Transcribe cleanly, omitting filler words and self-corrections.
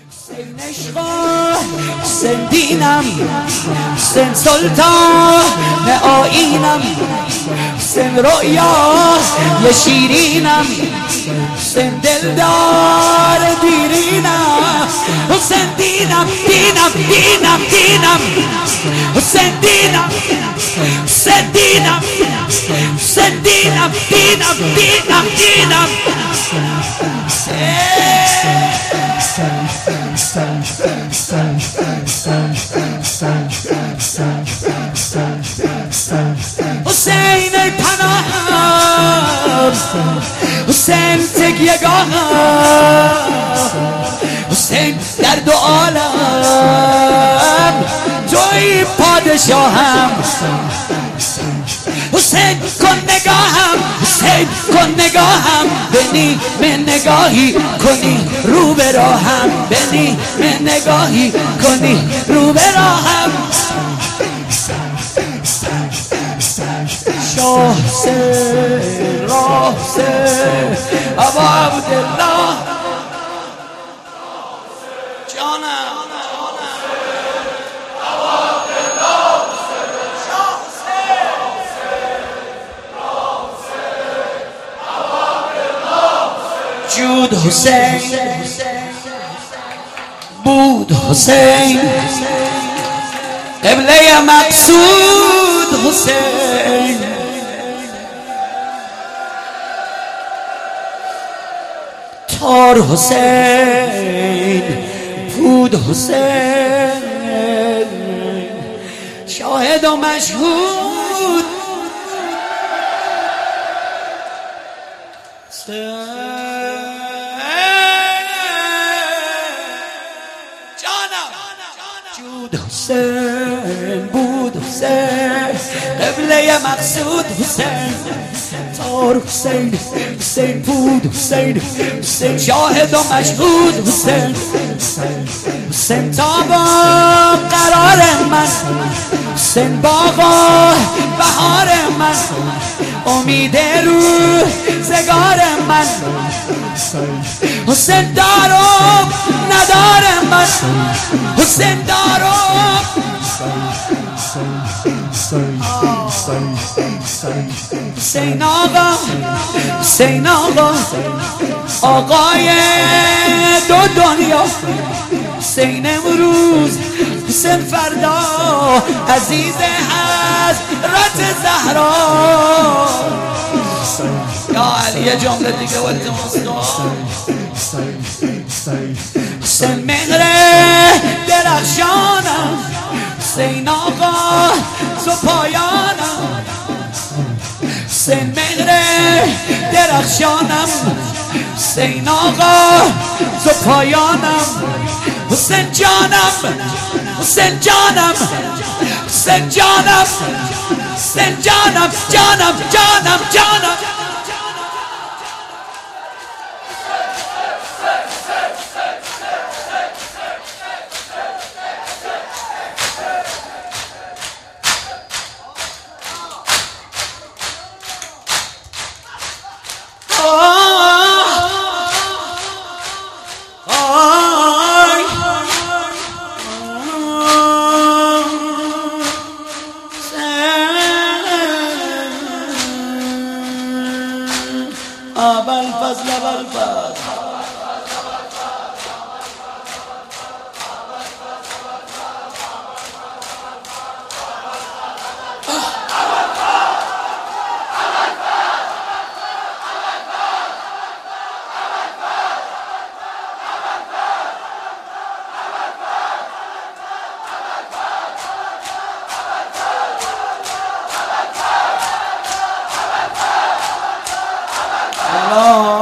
حسین عشقا حسین دینم حسین سلطان آیینم حسین رؤیا یه شیرینم حسین دلدار دیرینم حسین دینم دینم دینم دینم حسین دینم حسین دینم حسین دینم دینم دینم دینم حسین ای پناهم حسین تکیه‌گاهم حسین در دو عالم توی پادشاهم حسین کن نگاهم حسین کن نگاهم بنی من نگاهی کنی رو به راهم بنی من نگاهی کنی رو به راهم شاه سے راه سے ابا عبدالله جانم جود حسین بود حسین قبله مقصود حسین تار حسین بود حسین شاهد و مشهود جود حسین بود حسین قبله مقصود حسین تار حسین حسین بود حسین حسین شاهد و مشهود حسین حسین تابا قرار من حسین باغا بهار من امید روزگار من حسین دارم ندارم من حسین دارم حسین آقا حسین آقا آقای دو دنیا حسین امروز حسین فردا عزیز حضرت زهرا یا علی جمله دیگه ولد حسین مهر درخشانم حسین آقا تو پایانم حسین مهر درخشانم حسین آقا تو پایانم حسین جانم حسین جانم حسین جانم حسین جانم جانم جانم جانم بالفضل بالفضل Allah